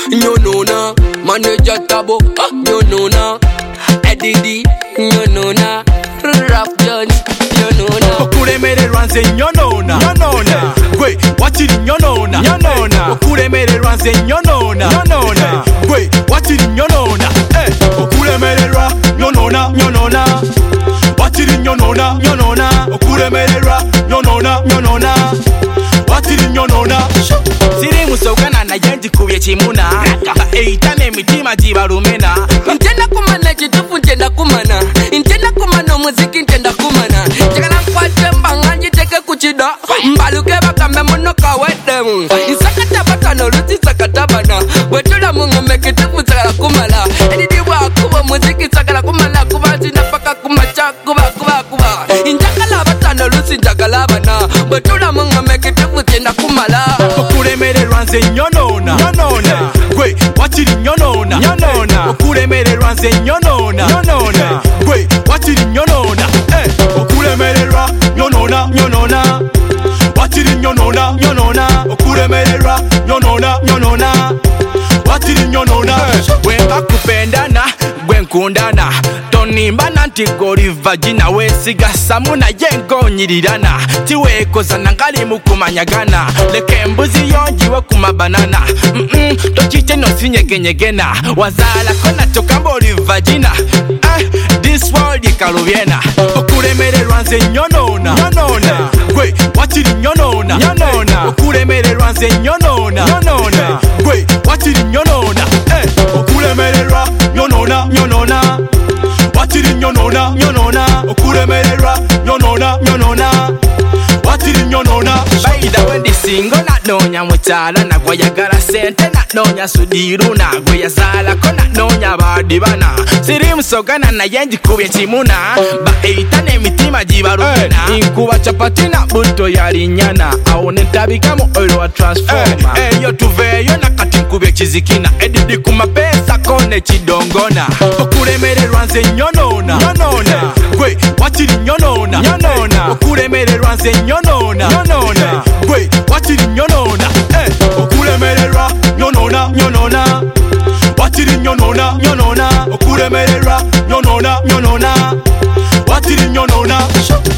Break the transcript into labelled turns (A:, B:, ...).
A: nyonona. Manager Tabo, nyonona. Eddie, nyonona. Rap Johnny, nyonona.
B: Okulemererwa nze nyonona. Nyonona. Gwe wakiri nyonona. Nyonona. Okulemererwa nze nyonona. Nyonona. Gwe wakiri nyonona. Okulemererwa nyonona. Nyonona. Wakiri nyonona. Nyonona. Okulemererwa nyonona. Nyonona. Wakiri nyonona. Siri musogana na yenji kubye kimuna. Ba eitane emitima jibalumena.
A: Ntenda kumana kitufu ntenda kumana. Ntenda kumana muziki ntenda kumana. Chakala nkwate mbanga njiteke kuchida. Mbaluke bakambe muno kawedemu. Nsakata batano luti sakata bana. Wetula mungu mekitufu sakala kumala. Edidi wakuwa muziki sakala kumala. Kuba zinapaka kumacha kuba. Injakala batano luti njakala bana. Wetula mungu mekitufu ntenda kumala.
B: Okulemererwa nze nyonona. Nyonona. Gwe wakiri nyonona. Nyonona. Okulemererwa nze nyonona. Nyonona. Gwe wakiri nyonona. Okulemererwa nyonona. Nyonona. Wakiri nyonona. Nyonona. Okulemererwa nyonona. Nyonona. Wakiri nyonona. Bwenga kupendana gwe nkundana. Tonimbana nti goli vagina wesiga samu naye ngonyirirana. Tiwekozana ngali mukumanyagana. Leka embuzi yonjiwe kumabanana. Tokite nosinyegenyegena. Wazalako nakyo kamba oli vagina. This world ikalubyena. Okulemererwa nze nyonona. Nyonona. Gwe wakiri nyonona. Nyonona. Okulemererwa nze nyonona. Nyonona. Gwe wakiri nyonona. Okulemererwa nyonona. Nyonona. Wakiri nyonona. Nyonona. Okulemererwa nyonona. Nyonona. Wakiri nyonona. Baida wendi singo nanonya mukyala nagwe yagala sente nanonya sudiru nagwe yazalako nanonya badibana. Siri musogana naye njikubye kimuna. Ba eitane emitima jibalumena. Nkuba chapati na buto yalinyana. Awo nentabikamu oil wa transformer. Eyo tuveyo nakati nkubye kizikina. Edidi kumapesa kone kidongona. Okulemererwa nze nyonona. Nyonona. Gwe wakiri nyonona. Nyonona. Okulemererwa nze nyonona. Nyonona. Gwe wakiri nyonona. Okulemererwa nyonona. Nyonona. Wakiri nyonona. Nyonona. Okulemererwa nyonona. Nyonona. Wakiri nyonona.